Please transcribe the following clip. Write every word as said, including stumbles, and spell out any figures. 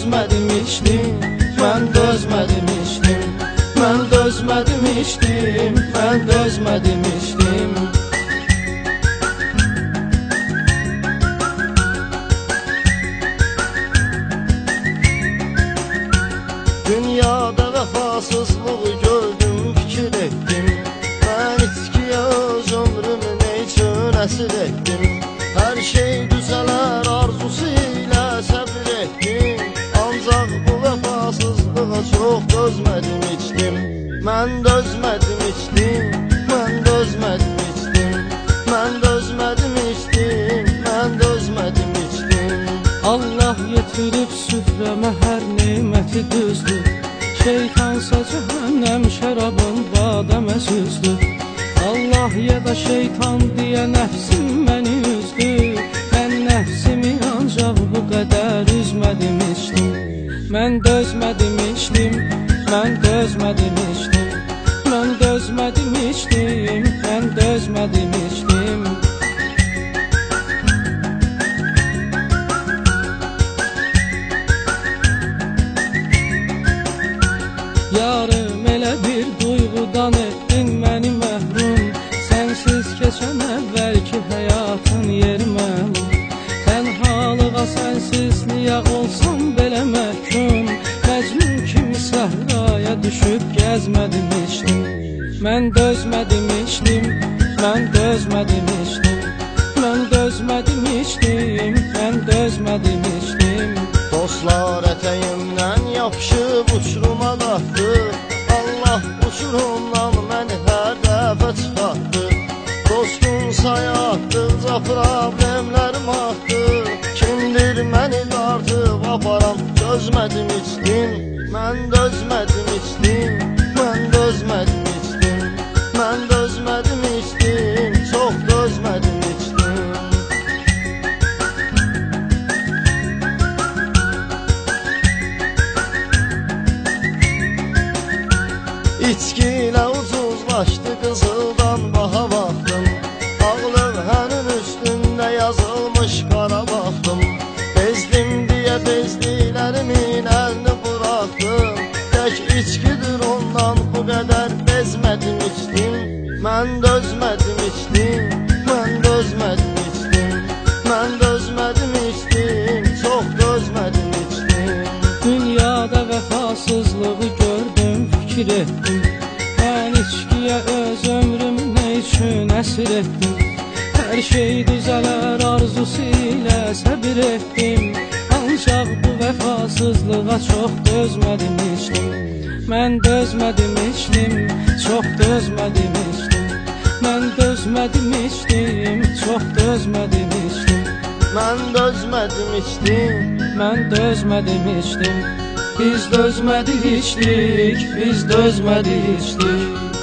dözmədim içdim, mən dözmədim içdim, mən dözmədim içdim, mən dözmədim içdim. Dünyada vəfasızlığı gördüm, fikir etdim. Mən içkiyə öz ömrümü ne üçün əsir etdim? Hər şey düzələr arzusu ilə səbir etdim. Ancaq bu vəfasızlığa çox dözmədim içdim. Mən dözmədim içdim, mən dözmədim içdim, mən dözmədim içdim, mən dözmədim içdim. Allah yetirib süfrəmə hər neyməti düzdür. Şeytansa cəhənnəm şərabın badəmə süzdür. Allah ya da şeytan deyə nəfsim məni üzdü. Mən nəfsimi ancaq bu qədər üzmədim içdim. Mən dözmədim içdim, mən dözmədim içdim, mən dözmədim içdim, mən dözmədim içdim. Yarım elə bir duyğudan etdin məni məhrum. Sənsiz keçən əvvəlki həyatın yeri məlum. Tənhalığa sənsizliyə olsam belə məhkum. Məcnun kimi səhraya düşüb gəzmədim içdim. Mən dözmədim içdim, mən dözmədim içdim, mən dözmədim içdim, mən dözmədim içdim. Dostlar ətəyimdən yapışıb uçuruma qatdı. Allah uçurumdan məni hər dəfə çıxartdı. Dostum sayatdıqca problemlərim artdı. Kimdir məni dartıb aparan, dözmədim içdim. Mən dözmədim içdim, mən dözmədim içdim, mən dözmədim içdim, çox dözmədim içdim. İçki ilə ucuzlaşdı, qızıldan baha baxdım. Ağlıq hənin üstündə yazılmış qara baxdım. Bezdim deyə bezdiklərimin əlini buraxdım. Tək içkidir ondan bu qədər bezmədim içdim. Mən dözmədim içdim, mən dözmədim içdim, mən dözmədim içdim, çox dözmədim içdim. Dünyada vəfasızlığı gördüm, fikir etdim. Mən içkiyə öz ömrümü nə üçün əsir etdim? Hər şey düzələr arzusu ilə səbir etdim. Ancaq bu vəfasızlığa çox dözmədim içdim. Mən dözmədim içdim, çox dözmədim içdim, mən dözmədim içdim, çox dözmədim içdim. Mən dözmədim içdim, mən dözmədim içdim. Biz dözmədik içdik, biz dözmədik içdik.